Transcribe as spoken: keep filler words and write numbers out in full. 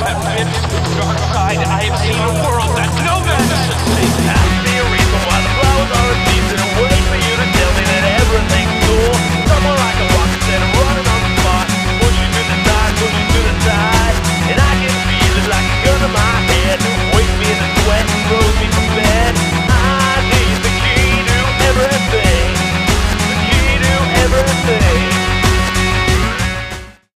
have been to the dark side. I have seen a world that no